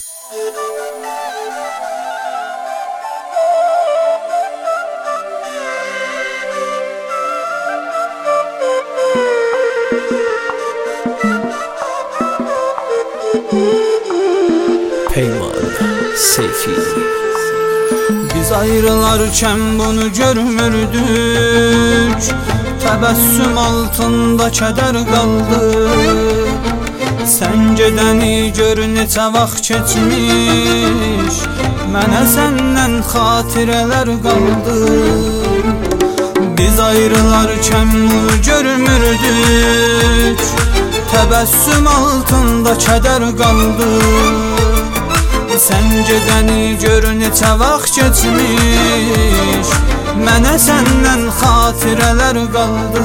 Peyman Seyfi. Biz ayrılarken bunu görmürdük, təbəssüm altında kədər qaldı. Sən gedəni gör neçə vaxt keçmiş, mənə səndən xatirələr qaldı. Biz ayrılarken bunu görmürdük, təbəssüm altında kədər qaldı. Sən gedəni gör neçə vaxt keçmiş, mənə səndən xatirələr qaldı.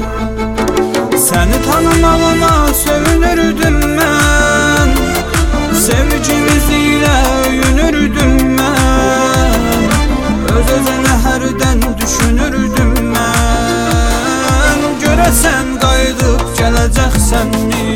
Səni tanımağıma söyünürdüm mən, sevgimiz ilə öyünürdüm mən, öz-özünə hərdən düşünürdüm mən. Görəsən qayıdıb gələcəksənmi?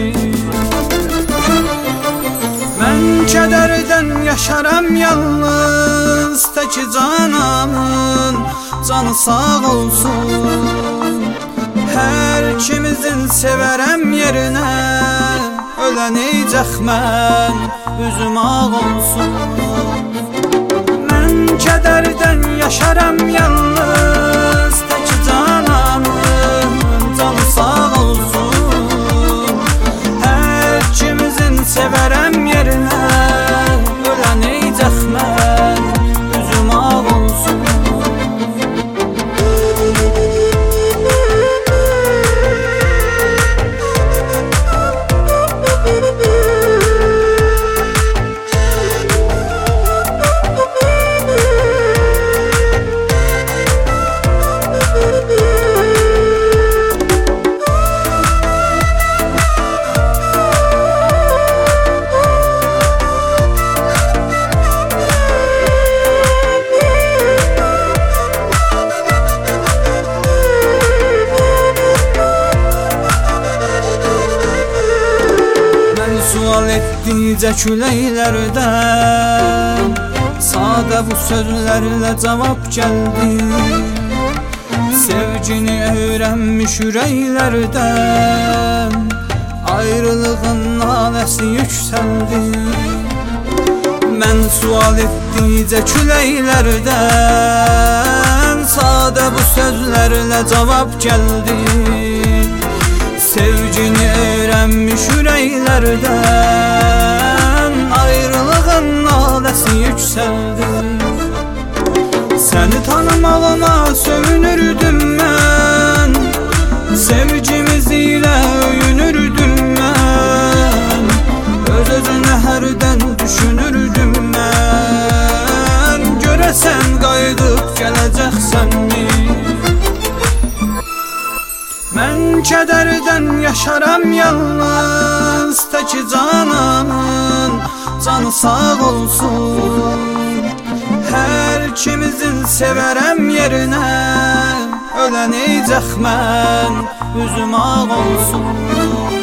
Mən kədərdən yaşaram yalnız, tək canımın canı sağ olsun. Hər ikimizin sevərəm yerinə, ölənəcək mən, üzüm ağ olsun. Mən kədərdən yaşaram yalnız, tək canımın canı sağ olsun. Hər ikimizin sevərəm yerinə, ölənəcək mən, üzüm ağ olsun. Sual etdikcə küləklərdən, sadə bu sözlərlə cavab gəldi. Sevgini öyrənmiş ürəklərdən, ayrılığın naləsi yüksəldi. Mən sual etdikcə küləklərdən, sadə bu sözlərlə cavab gəldi. Sevgini öyrənmiş ürəklərdən, ayrılığın naləsi yüksəldi. Səni tanımağıma söyünürdüm mən, sevgimiz ilə öyünürdüm mən, öz-özünə hərdən düşünürdüm mən. Görəsən qayıdıb gələcəksənmi? Mən kədərdən yaşaram yalnız, tək canımın canı sağ olsun. Hər ikimizin sevərəm yerinə, ölənəcək mən, üzüm ağ olsun.